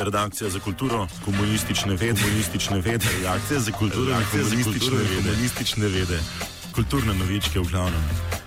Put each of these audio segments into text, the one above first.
Redakcija za kulturo, komunistične vede, redakcija za kulturo, komunistične vede, kulturne novičke v glavnem.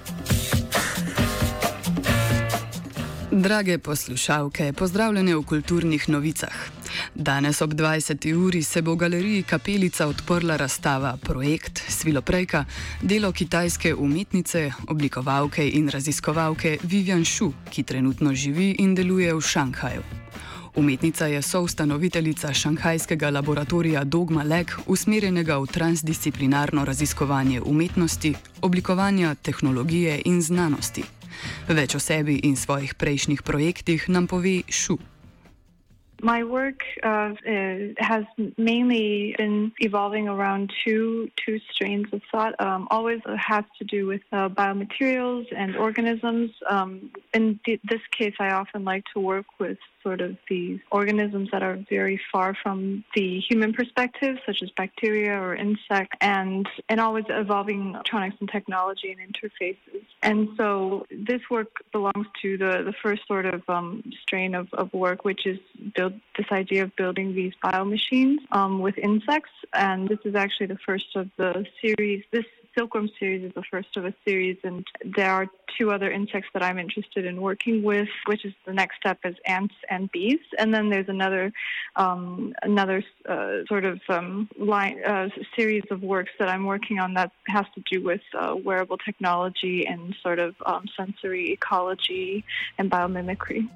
Drage poslušalke, pozdravljene v kulturnih novicah. Danes ob 20. uri se bo v galeriji Kapelica odprla razstava Projekt Sviloprejka, delo kitajske umetnice, oblikovalke in raziskovalke Vivian Shu, ki trenutno živi in deluje v Šanghaju. Umetnica je soustanoviteljica šanghajskega laboratorija Dogma Lab, usmerjenega v transdisciplinarno raziskovanje umetnosti, oblikovanja, tehnologije in znanosti. Več o sebi in svojih prejšnjih projektih nam pove Shu. My work has mainly been evolving around two strains of thought. Always has to do with biomaterials and organisms. In this case, I often like to work with sort of these organisms that are very far from the human perspective, such as bacteria or insects, and always evolving electronics and technology and interfaces. And so this work belongs to the first sort of strain of work, which is this idea of building these biomachines with insects. And this is actually the first of the series. This silkworm series is the first of a series, and there are two other insects that I'm interested in working with, which is the next step is ants and bees. And then there's another sort of series of works that I'm working on that has to do with wearable technology and sort of sensory ecology and biomimicry.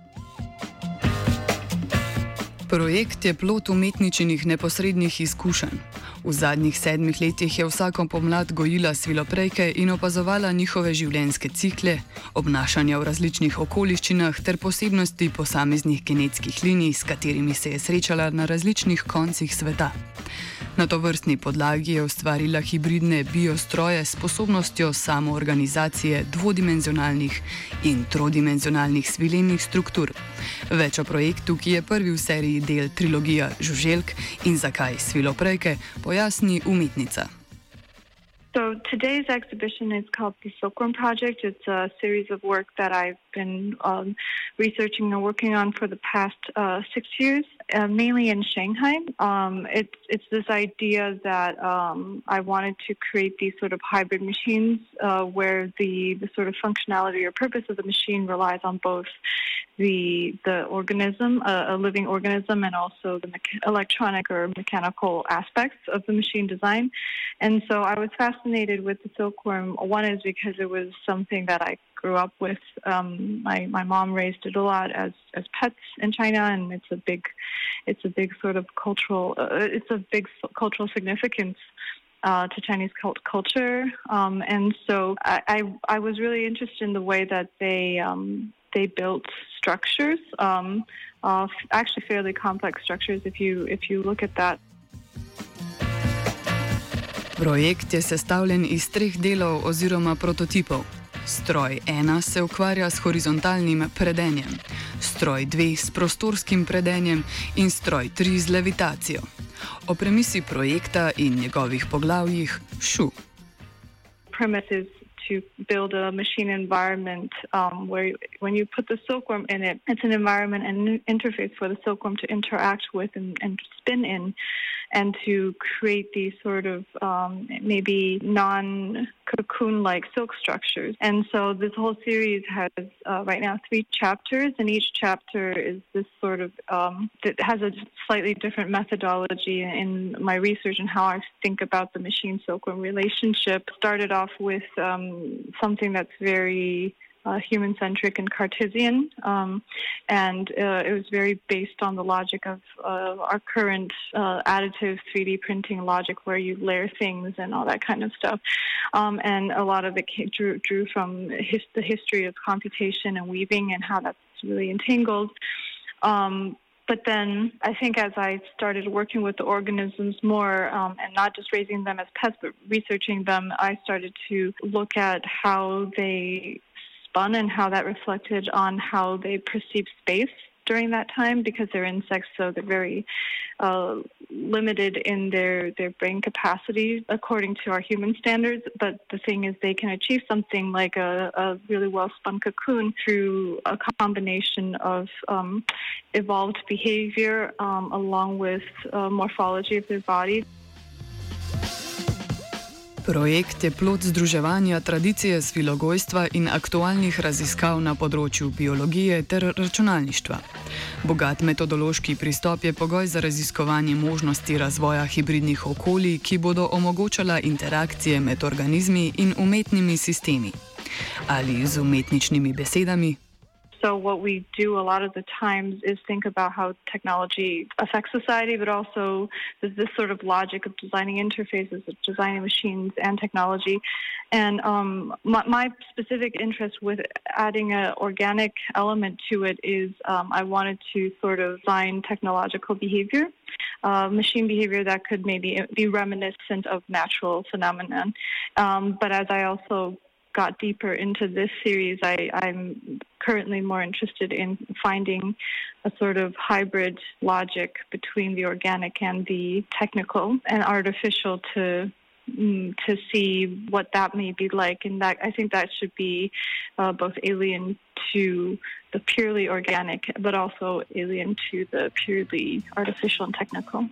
Projekt je plod umetničinih neposrednih izkušenj. V zadnjih 7 letih je vsako pomlad gojila sviloprejke in opazovala njihove življenjske cikle, obnašanja v različnih okoliščinah ter posebnosti posameznih genetskih linij, s katerimi se je srečala na različnih koncih sveta. Na tovrstni podlagi je ustvarila hibridne biostroje s sposobnostjo samoorganizacije dvodimenzionalnih in trodimenzionalnih svilenih struktur. Več o projektu, ki je prvi v seriji del trilogija Žuželk in zakaj sviloprejke, pojasni umetnica. So today's exhibition is called the Silkworm Project. It's a series of work that I've been researching and working on for the past 6 years, mainly in Shanghai. It's this idea that I wanted to create these sort of hybrid machines where the sort of functionality or purpose of the machine relies on both the organism, a living organism, and also the electronic or mechanical aspects of the machine design. And so I was fascinated with the silkworm. One is because it was something that I grew up with. My mom raised it a lot as pets in China, and it's a big sort of cultural. It's a big cultural significance to Chinese culture. And so I was really interested in the way that they built structures, actually fairly complex structures if you look at that. Projekt je sestavljen iz 3 delov oziroma prototipov. Stroj 1 se ukvarja s horizontalnim predenjem, stroj 2 s prostorskim predenjem in stroj 3 z levitacijo. O premisi projekta in njegovih poglavjih Shu. To build a machine environment where when you put the silkworm in it, it's an environment and interface for the silkworm to interact with and spin in, and to create these sort of maybe non-cocoon-like silk structures. And so this whole series has right now 3 chapters, and each chapter is this sort of, it has a slightly different methodology in my research and how I think about the machine-silkworm relationship. Started off with something that's very human-centric and Cartesian, and it was very based on the logic of our current additive 3D printing logic, where you layer things and all that kind of stuff. And a lot of it drew from the history of computation and weaving and how that's really entangled. But then I think as I started working with the organisms more, and not just raising them as pets, but researching them, I started to look at how they spun and how that reflected on how they perceive space during that time, because they're insects, so they're very limited in their brain capacity according to our human standards. But the thing is, they can achieve something like a really well-spun cocoon through a combination of evolved behavior along with morphology of their body. Projekt je plod združevanja tradicije svilogojstva in aktualnih raziskav na področju biologije ter računalništva. Bogat metodološki pristop je pogoj za raziskovanje možnosti razvoja hibridnih okolij, ki bodo omogočala interakcije med organizmi in umetnimi sistemi. Ali z umetničnimi besedami? So what we do a lot of the times is think about how technology affects society, but also there's this sort of logic of designing interfaces, of designing machines and technology. And my specific interest with adding an organic element to it is I wanted to sort of design technological behavior, machine behavior that could maybe be reminiscent of natural phenomenon. But as I also got deeper into this series, I'm currently more interested in finding a sort of hybrid logic between the organic and the technical and artificial to see what that may be like. And that I think that should be both alien to the purely organic, but also alien to the purely artificial and technical.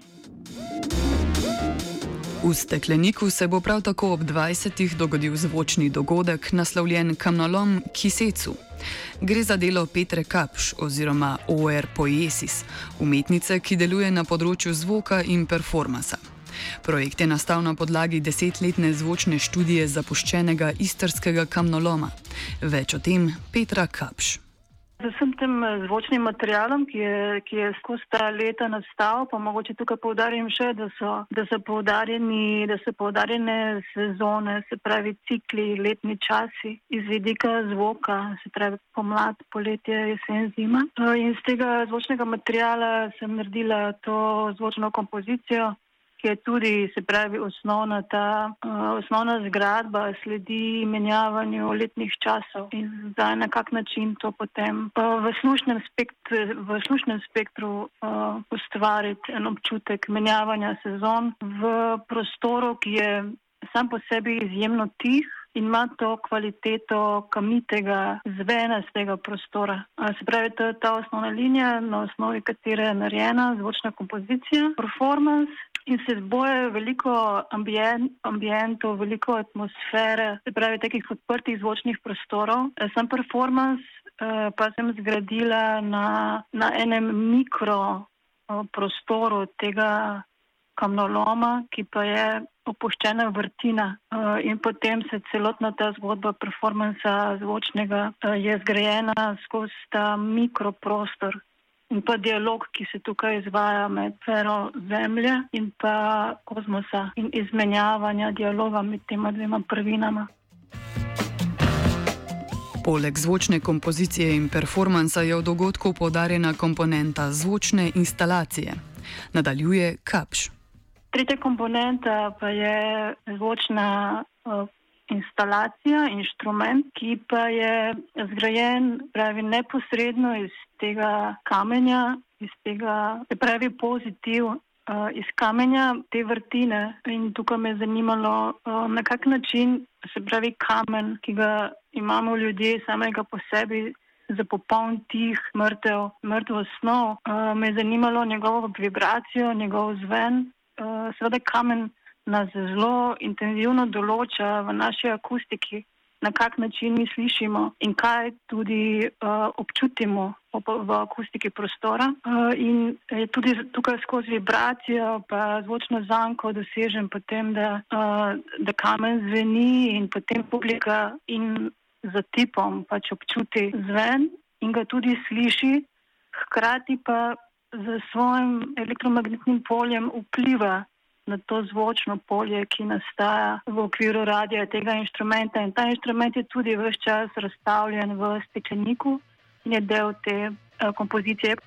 V stekleniku se bo prav tako ob 20. dogodil zvočni dogodek, naslovljen Kamnolom Kisetsu. Gre za delo Petre Kapš oziroma OR Poiesis, umetnice, ki deluje na področju zvoka in performansa. Projekt je nastal na podlagi 10-letne zvočne študije zapuščenega istrskega kamnoloma. Več o tem Petra Kapš. Z vsem tem zvočnim materialom, ki je skozi ta leta nastal, pa mogoče tukaj poudarim še, da so poudarjene sezone, se pravi cikli, letni časi iz vidika zvoka, se pravi pomlad, poletje, jesen, zima. In z tega zvočnega materiala sem naredila to zvočno kompozicijo, ki je tudi, se pravi, osnovna zgradba sledi menjavanju letnih časov in zdaj na kak način to potem v slušnem spektru ustvariti en občutek menjavanja sezon v prostoru, ki je sam po sebi izjemno tih in ima to kvaliteto kamnitega zvena z tega prostora. Se pravi, to je ta osnovna linija, na osnovi katere je narejena zvočna kompozicija, performance, in se boje veliko ambientov, veliko atmosfere, se pravi takih odprtih zvočnih prostorov. Sam performance pa sem zgradila na enem mikro prostoru tega kamnoloma, ki pa je opuščena vrtina. In potem se celotna ta zgodba performansa zvočnega je zgrajena skozi ta mikroprostor. In pa dialog, ki se tukaj izvaja med sfero Zemlje in pa kozmosa in izmenjavanja dialoga med tema dvema prvinama. Poleg zvočne kompozicije in performansa je v dogodku poudarjena komponenta zvočne instalacije. Nadaljuje Kapš. Tretja komponenta pa je zvočna instalacija, inštrument, ki pa je zgrajen, pravi, neposredno iz tega kamenja, iz tega, se pravi, pozitiv iz kamenja te vrtine. In tukaj me je zanimalo, na kak način, se pravi, kamen, ki ga imamo ljudje samega po sebi, za popoln tih mrtvo snov, me je zanimalo njegovo vibracijo, njegov zven. Seveda kamen nas zelo intenzivno določa v naši akustiki, na kak način mi slišimo in kaj tudi občutimo v akustiki prostora. In je tudi tukaj skozi vibracijo pa zvočno zanko dosežem potem, da kamen zveni in potem publika in za tipom pač občuti zven in ga tudi sliši, hkrati pa z svojim elektromagnetnim poljem vpliva na to zvočno polje, ki nastaja v okviru radija tega inštrumenta. In ta inštrument je tudi ves čas razstavljen v stekleniku in je del te kompozicije.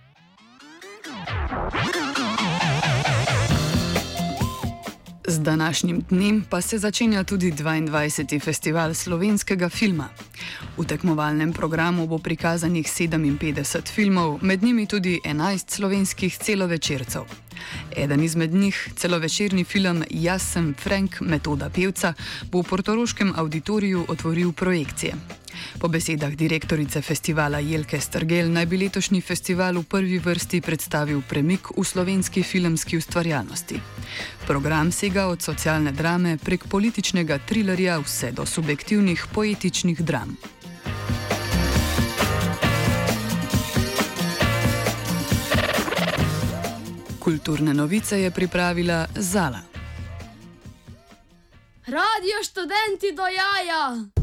Z današnjim dnem pa se začenja tudi 22. festival slovenskega filma. V tekmovalnem programu bo prikazanih 57 filmov, med njimi tudi 11 slovenskih celovečercev. Eden izmed njih, celovečerni film Jaz sem Frank Metoda Pevca, bo v portoroškem auditoriju otvoril projekcije. Po besedah direktorice festivala Jelke Strgel naj bi letošnji festival v prvi vrsti predstavil premik v slovenski filmski ustvarjalnosti. Program sega od socialne drame prek političnega trilerja vse do subjektivnih poetičnih dram. Kulturne novice je pripravila Zala. Radio študenti do jaja!